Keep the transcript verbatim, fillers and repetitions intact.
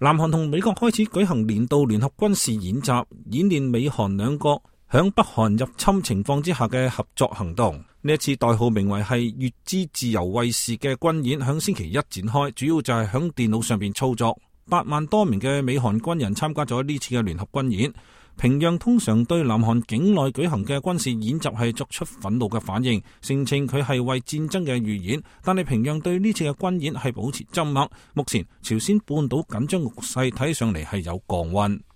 南韓同美國開始舉行年度聯合軍事演習，演練美韓兩國響北韓入侵情況之下嘅合作行動。呢一次代號名為係乙支自由衛士嘅軍演，響星期一展開，主要就係響電腦上邊操作。八萬多名嘅美韓軍人參加咗呢次嘅聯合軍演。平壤通常對南韓境內舉行嘅軍事演習係作出憤怒嘅反應，聲稱佢係為戰爭嘅預演。但係平壤對呢次嘅軍演係保持緘默。目前朝鮮半島緊張局勢睇上嚟係有降溫。